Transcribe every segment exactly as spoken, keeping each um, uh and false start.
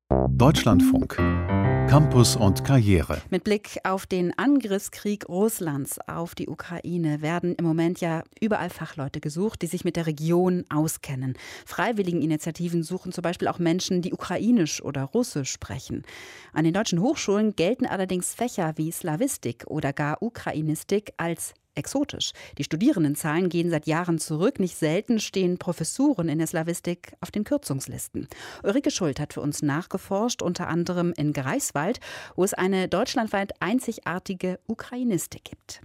Deutschlandfunk. Campus und Karriere. Mit Blick auf den Angriffskrieg Russlands auf die Ukraine werden im Moment ja überall Fachleute gesucht, die sich mit der Region auskennen. Freiwilligeninitiativen suchen zum Beispiel auch Menschen, die Ukrainisch oder Russisch sprechen. An den deutschen Hochschulen gelten allerdings Fächer wie Slawistik oder gar Ukrainistik als exotisch. Die Studierendenzahlen gehen seit Jahren zurück. Nicht selten stehen Professuren in der Slawistik auf den Kürzungslisten. Ulrike Schult hat für uns nachgeforscht, unter anderem in Greifswald, wo es eine deutschlandweit einzigartige Ukrainistik gibt.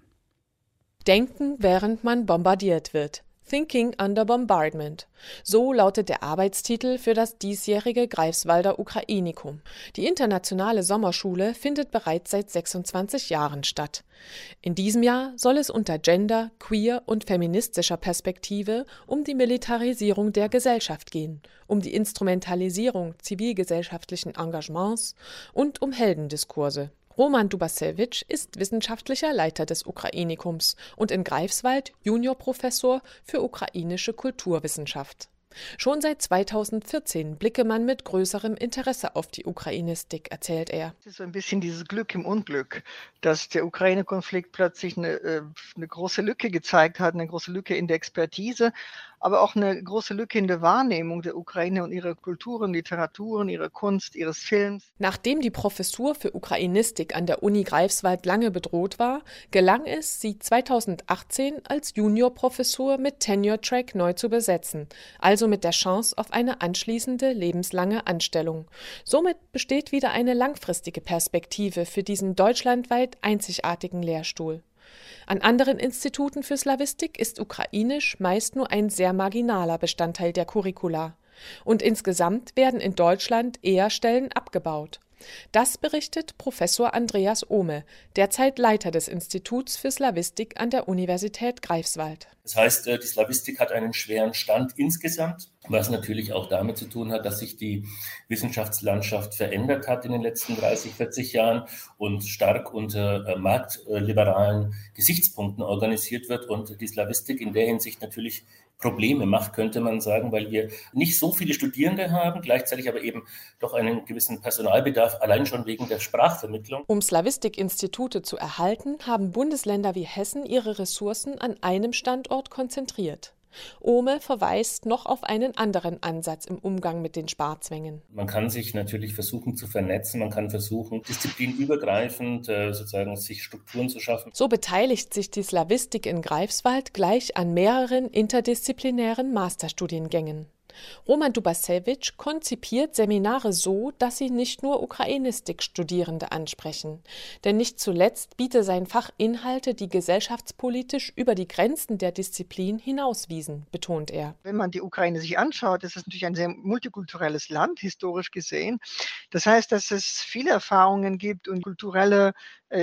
Denken, während man bombardiert wird. Thinking Under Bombardment. So lautet der Arbeitstitel für das diesjährige Greifswalder Ukrainikum. Die internationale Sommerschule findet bereits seit sechsundzwanzig Jahren statt. In diesem Jahr soll es unter Gender, Queer und feministischer Perspektive um die Militarisierung der Gesellschaft gehen, um die Instrumentalisierung zivilgesellschaftlichen Engagements und um Heldendiskurse. Roman Dubasewitsch ist wissenschaftlicher Leiter des Ukrainikums und in Greifswald Juniorprofessor für ukrainische Kulturwissenschaft. Schon seit zweitausendvierzehn blicke man mit größerem Interesse auf die Ukrainistik, erzählt er. Es ist so ein bisschen dieses Glück im Unglück, dass der Ukraine-Konflikt plötzlich eine, eine große Lücke gezeigt hat, eine große Lücke in der Expertise, aber auch eine große Lücke in der Wahrnehmung der Ukraine und ihrer Kulturen, Literaturen, ihrer Kunst, ihres Films. Nachdem die Professur für Ukrainistik an der Uni Greifswald lange bedroht war, gelang es, sie zweitausendachtzehn als Juniorprofessur mit Tenure-Track neu zu besetzen, also mit der Chance auf eine anschließende lebenslange Anstellung. Somit besteht wieder eine langfristige Perspektive für diesen deutschlandweit einzigartigen Lehrstuhl. An anderen Instituten für Slawistik ist Ukrainisch meist nur ein sehr marginaler Bestandteil der Curricula. Und insgesamt werden in Deutschland eher Stellen abgebaut. Das berichtet Professor Andreas Ohme, derzeit Leiter des Instituts für Slawistik an der Universität Greifswald. Das heißt, die Slawistik hat einen schweren Stand insgesamt, was natürlich auch damit zu tun hat, dass sich die Wissenschaftslandschaft verändert hat in den letzten dreißig, vierzig Jahren und stark unter marktliberalen Gesichtspunkten organisiert wird und die Slawistik in der Hinsicht natürlich Probleme macht, könnte man sagen, weil wir nicht so viele Studierende haben, gleichzeitig aber eben doch einen gewissen Personalbedarf, allein schon wegen der Sprachvermittlung. Um Slawistik-Institute zu erhalten, haben Bundesländer wie Hessen ihre Ressourcen an einem Standort konzentriert. Ohme verweist noch auf einen anderen Ansatz im Umgang mit den Sparzwängen. Man kann sich natürlich versuchen zu vernetzen, man kann versuchen, disziplinübergreifend äh, sozusagen sich Strukturen zu schaffen. So beteiligt sich die Slawistik in Greifswald gleich an mehreren interdisziplinären Masterstudiengängen. Roman Dubasewitsch konzipiert Seminare so, dass sie nicht nur Ukrainistik-Studierende ansprechen. Denn nicht zuletzt biete sein Fach Inhalte, die gesellschaftspolitisch über die Grenzen der Disziplin hinauswiesen, betont er. Wenn man die Ukraine sich anschaut, ist es natürlich ein sehr multikulturelles Land, historisch gesehen. Das heißt, dass es viele Erfahrungen gibt und kulturelle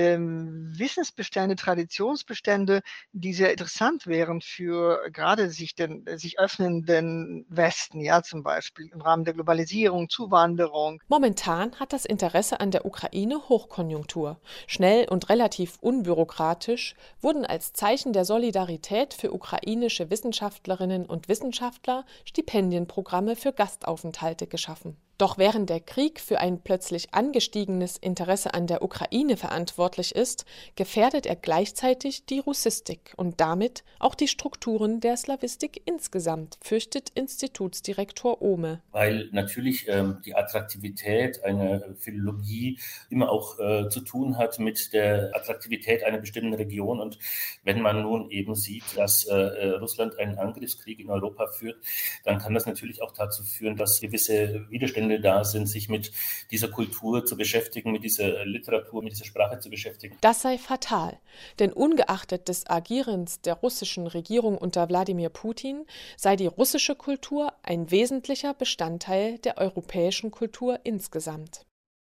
ähm, Wissensbestände, Traditionsbestände, die sehr interessant wären für gerade sich, den, sich öffnenden Westen. Ja, zum Beispiel im Rahmen der Globalisierung, Zuwanderung. Momentan hat das Interesse an der Ukraine Hochkonjunktur. Schnell und relativ unbürokratisch wurden als Zeichen der Solidarität für ukrainische Wissenschaftlerinnen und Wissenschaftler Stipendienprogramme für Gastaufenthalte geschaffen. Doch während der Krieg für ein plötzlich angestiegenes Interesse an der Ukraine verantwortlich ist, gefährdet er gleichzeitig die Russistik und damit auch die Strukturen der Slawistik insgesamt, fürchtet Institutsdirektor Ohme. Weil natürlich ähm, die Attraktivität einer Philologie immer auch äh, zu tun hat mit der Attraktivität einer bestimmten Region. Und wenn man nun eben sieht, dass äh, Russland einen Angriffskrieg in Europa führt, dann kann das natürlich auch dazu führen, dass gewisse Widerstände da sind, sich mit dieser Kultur zu beschäftigen, mit dieser Literatur, mit dieser Sprache zu beschäftigen. Das sei fatal, denn ungeachtet des Agierens der russischen Regierung unter Wladimir Putin sei die russische Kultur ein wesentlicher Bestandteil der europäischen Kultur insgesamt.